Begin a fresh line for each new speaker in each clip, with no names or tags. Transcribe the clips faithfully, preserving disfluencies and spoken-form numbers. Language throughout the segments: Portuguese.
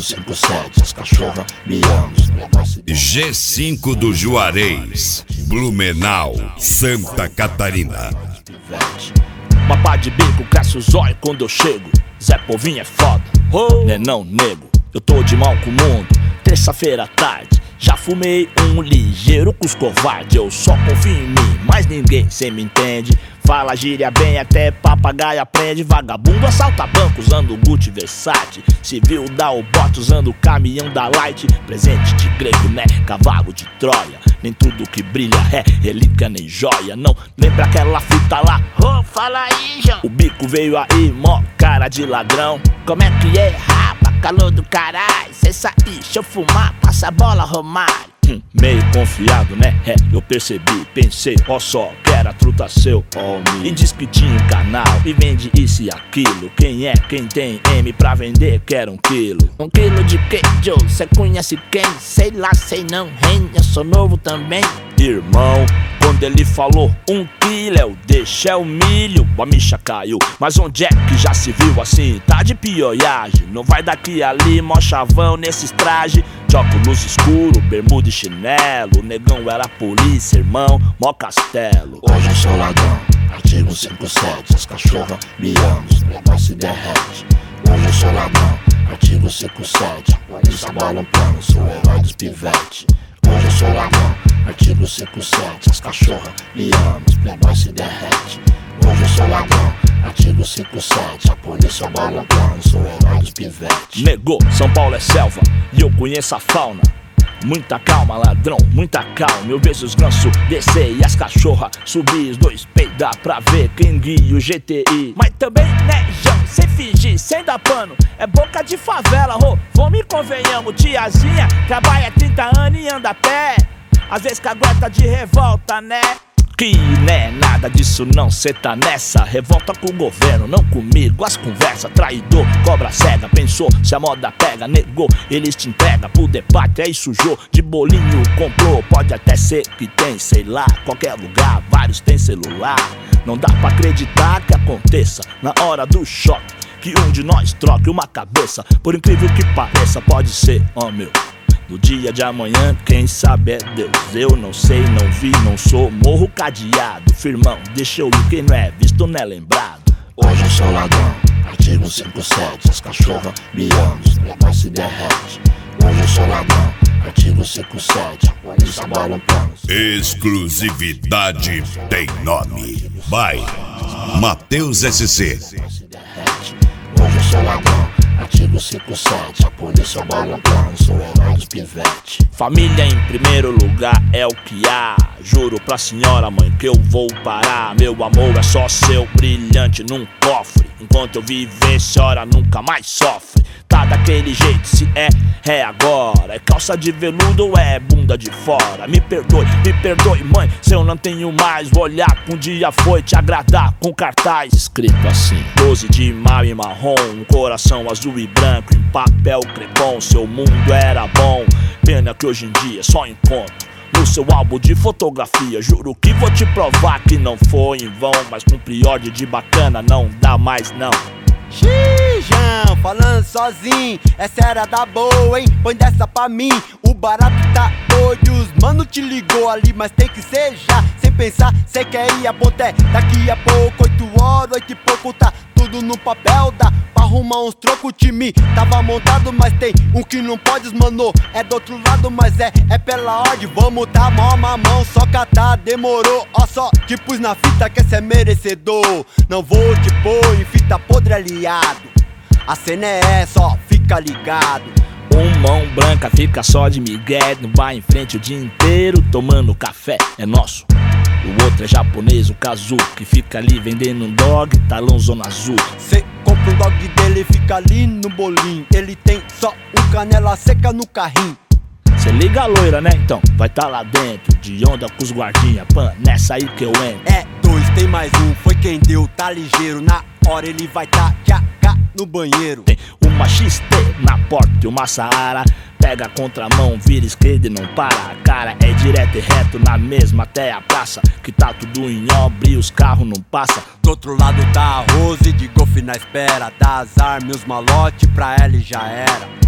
cinco sete, as cachorras me amam.
G cinco do Juarez, Blumenau, Santa Catarina.
Uma pá de bico cresce o zóio quando eu chego. Zé Povinho é foda, oh. Né não, nego, eu tô de mal com o mundo. Terça-feira à tarde, já fumei um ligeiro com os covardes. Eu só confio em mim, mas ninguém cê me entende. Fala gíria bem, até papagaio aprende. Vagabundo assalta banco usando Gucci Versace. Civil dá o bote usando o caminhão da Light. Presente de grego, né? Cavalo de Troia. Nem tudo que brilha é relíquia nem joia. Não lembra aquela fita lá?
Ô, oh, fala aí, João.
O bico veio aí, mó cara de ladrão.
Como é que é, rapa, calor do caralho? Cê sair, deixa eu fumar, passa a bola, Romário.
Hum, meio confiado, né? É, eu percebi, pensei, ó só, que era truta seu, ó me. E diz que tinha um canal e vende isso e aquilo. Quem é, quem tem M pra vender, quer um quilo.
Um quilo de quê, Joe? Cê conhece quem? Sei lá, sei não, hein? Eu sou novo também.
Irmão, quando ele falou um quilo, eu deixei o milho, a micha caiu. Mas onde é que já se viu assim? Tá de pioiagem, não vai daqui ali, mó chavão nesses trajes. De óculos escuro, bermuda e chinelo. O negão era polícia, irmão, mó castelo.
Hoje eu sou ladrão, artigo cinco sete, as cachorras me amam, os negócios se derrete. Hoje eu sou ladrão, artigo cinco sete, polícia bola um plano, sou o herói dos pivete. Hoje eu sou ladrão, artigo cinco sete, as cachorras me amam, os playboys se derrete. Hoje eu sou ladrão, artigo cinco sete, a polícia bola um plano, sou o herói dos pivete.
Negou, São Paulo é selva e eu conheço a fauna. Muita calma, ladrão, muita calma. Eu vejo os gansos descer e as cachorras subir. Os dois peidar pra ver quem guia o G T I.
Mas também, né, João, sem fingir, sem dar pano. É boca de favela, ô, vamos e convenhamos. Tiazinha trabalha trinta anos e anda a pé. Às vezes cagueta de revolta, né?
Que né, nada disso não, cê tá nessa. Revolta com o governo, não comigo. As conversas, traidor, cobra cega. Pensou, se a moda pega, negou. Eles te entregam pro debate, aí sujou. De bolinho comprou, pode até ser que tem, sei lá. Qualquer lugar, vários tem celular. Não dá pra acreditar que aconteça na hora do choque, que um de nós troque uma cabeça. Por incrível que pareça, pode ser, ó meu. No dia de amanhã, quem sabe é Deus. Eu não sei, não vi, não sou. Morro cadeado, firmão, deixa eu ir. Quem não é visto não é lembrado.
Hoje eu sou ladrão, artigo cinco sete, as cachorras me amam, os playboys se derrete. Hoje eu sou ladrão, artigo cinco sete, a polícia bola um plano.
Exclusividade tem nome. By Matheus S C.
Hoje eu sou ladrão, artigo cinco sete, a polícia bola um plano, sou o herói dos pivete.
Família em primeiro lugar é o que há. Juro pra senhora mãe que eu vou parar. Meu amor é só seu, brilhante num cofre. Enquanto eu viver, senhora nunca mais sofre. Tá daquele jeito, se é, é agora. É calça de veludo ou é bunda de fora? Me perdoe, me perdoe mãe, se eu não tenho mais. Vou olhar que um dia foi te agradar com cartaz escrito assim: doze de maio em marrom, um coração azul e branco em papel crepom. Seu mundo era bom, pena que hoje em dia só encontro no seu álbum de fotografia. Juro que vou te provar que não foi em vão, mas cumprir ordem de bacana não dá mais não.
Xijão, falando sozinho, essa era da boa, hein? Põe dessa pra mim, o barato tá doido. Os mano te ligou ali, mas tem que ser já. Sem pensar, cê quer ir a ponté. Daqui a pouco, oito horas, oito e pouco, tá tudo no papel. Dá pra arrumar uns trocos, o time tava montado, mas tem um que não pode, mano. É do outro lado, mas é, é pela ordem. Vamos dar mó mamão, só catar, demorou. Ó só, te pus na fita que cê é merecedor. Não vou te pôr em fita podre, aliado. A cena é essa, ó, fica ligado.
Um mão branca fica só de migué, não vai em frente o dia inteiro tomando café, é nosso. O outro é japonês, o Kazu, que fica ali vendendo um dog, talão zona azul.
Cê compra um dog dele, fica ali no bolinho. Ele tem só um canela seca no carrinho.
Cê liga a loira, né? Então vai tá lá dentro, de onda com os guardinha. Pan, nessa aí que eu entro.
É dois, tem mais um, foi quem deu, tá ligeiro. Na hora ele vai tá tchaca no banheiro.
Tem uma X T na porta e uma Saara. Pega a contramão, vira esquerda e não para. A cara é direto e reto na mesma até a praça, que tá tudo em obra e os carros não passam.
Do outro lado tá a Rose de golfe na espera. Dá azar, meus malote pra ela e já era.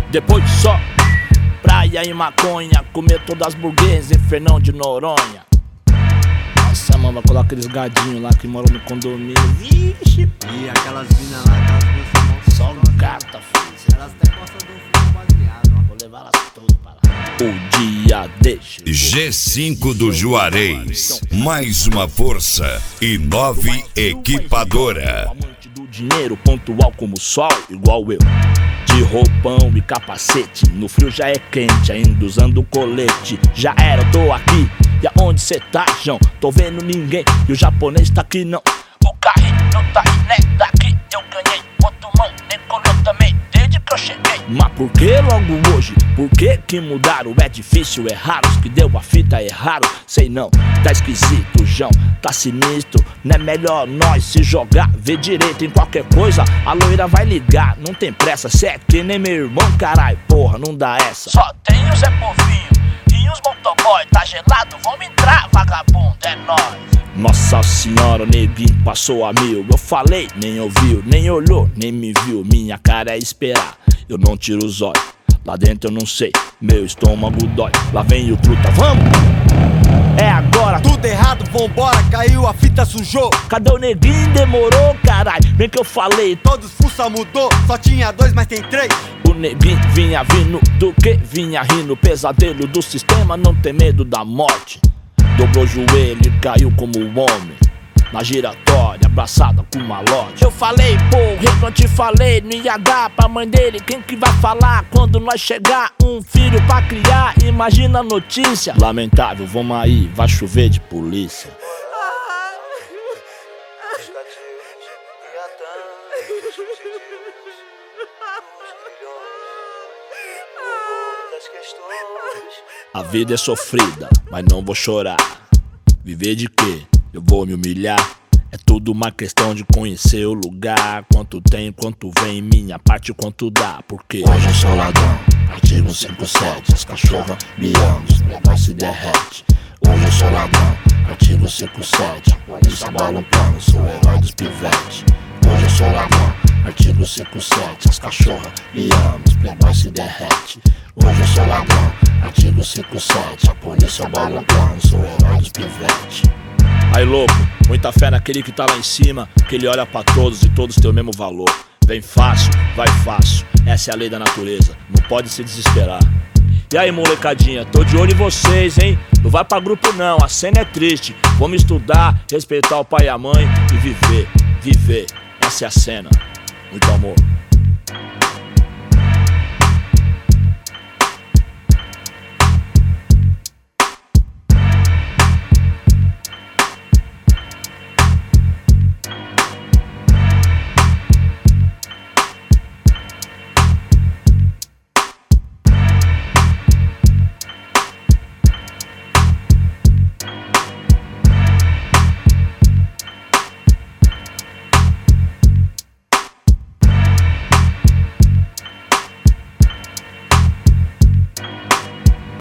Depois só praia e maconha, comer todas as burguesas em Fernão de Noronha. Nossa, mano, vai colocar aqueles gadinhos lá que moram no condomínio. Vixe,
E aquelas minas lá, aquelas moças
só gata, filho.
elas até gostam do fumo baseado, ó.
Vou levar elas todas pra lá. O dia deixa.
G cinco do Juarez, mais uma força e nove equipadora.
Amante do dinheiro, pontual como o sol, igual eu. De roupão e capacete, no frio já é quente, ainda usando colete. Já era, eu tô aqui, e aonde cê tá, João? Tô vendo ninguém, e o japonês tá aqui não. O carrinho tá aí, né? Daqui eu ganhei, outro mão, nem colou também, desde que eu cheguei. Mas por que logo hoje? Por que que mudaram? É difícil, é raro, os que deu a fita erraram. Sei não, tá esquisito, João, tá sinistro. Não é melhor nós se jogar, ver direito em qualquer coisa. A loira vai ligar, não tem pressa, cê é que nem meu irmão, carai, porra, não dá essa. Só tem o Zé Povinho e os motoboy, tá gelado, vamos entrar, vagabundo, é nóis. Nossa senhora, o neguinho passou a mil. Eu falei, nem ouviu, nem olhou, nem me viu. Minha cara é esperar, eu não tiro os olhos. Lá dentro eu não sei, meu estômago dói. Lá vem o truta, vamos! É agora,
Tudo errado, vambora, caiu, a fita sujou.
cadê o neguinho? Demorou, caralho. Bem que eu falei,
Todos fuça mudou, só tinha dois, mas tem três.
o neguinho vinha vindo do que? Vinha rindo, pesadelo do sistema, não tem medo da morte. Dobrou o joelho e caiu como um homem na giratória, abraçada com malote. Eu falei, porra, eu não te falei, não ia dar pra mãe dele. Quem que vai falar quando nós chegar? Um filho pra criar, imagina a notícia. Lamentável, vamos aí, vai chover de polícia. A vida é sofrida, mas não vou chorar. Viver de quê? Eu vou me humilhar. É tudo uma questão de conhecer o lugar. Quanto tem, quanto vem, minha parte, quanto dá. Porque
Hoje eu sou ladrão, artigo cinquenta e sete. As cachorras me amam, os negócios se derrete. Hoje eu sou ladrão, artigo cinquenta e sete. Polícia bola um plano, sou o herói dos pivetes. Hoje eu sou ladrão, artigo cinquenta e sete. As cachorras me amam, os playboys se derrete. Hoje eu sou ladrão, artigo cinquenta e sete. A polícia bola um plano, sou o herói dos pivetes.
aí louco, muita fé naquele que tá lá em cima, que ele olha pra todos e todos têm o mesmo valor. Vem fácil, vai fácil, essa é a lei da natureza, não pode se desesperar. E aí molecadinha, tô de olho em vocês, hein? Não vai pra grupo não, a cena é triste. Vamos estudar, respeitar o pai e a mãe e viver, viver, essa é a cena. Muito amor.